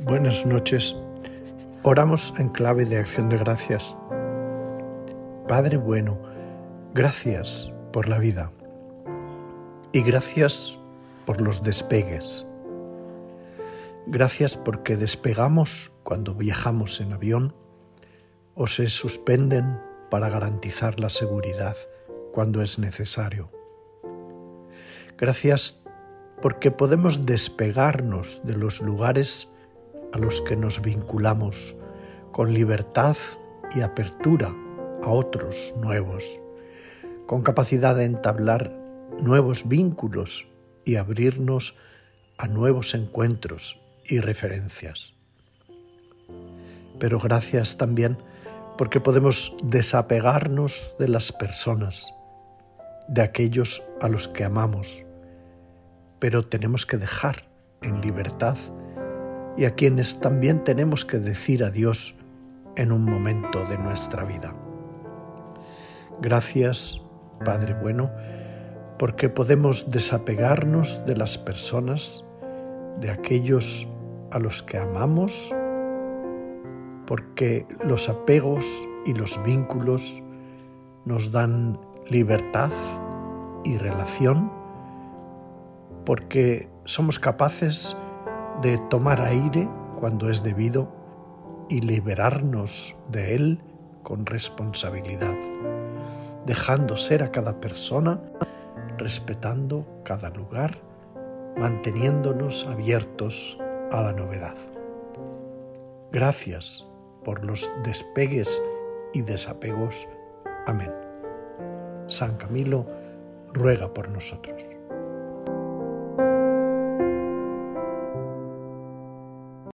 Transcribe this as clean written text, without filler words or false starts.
Buenas noches. Oramos en clave de acción de gracias. Padre bueno, gracias por la vida y gracias por los despegues. Gracias porque despegamos cuando viajamos en avión o se suspenden para garantizar la seguridad cuando es necesario. Gracias porque podemos despegarnos de los lugares a los que nos vinculamos con libertad y apertura a otros nuevos, con capacidad de entablar nuevos vínculos y abrirnos a nuevos encuentros y referencias. Pero gracias también porque podemos desapegarnos de las personas, de aquellos a los que amamos, pero tenemos que dejar en libertad y a quienes también tenemos que decir adiós en un momento de nuestra vida. Gracias, Padre bueno, porque podemos desapegarnos de las personas, de aquellos a los que amamos, porque los apegos y los vínculos nos dan libertad y relación, porque somos capaces de tomar aire cuando es debido y liberarnos de él con responsabilidad, dejando ser a cada persona, respetando cada lugar, manteniéndonos abiertos a la novedad. Gracias por los despegues y desapegos. Amén. San Camilo ruega por nosotros.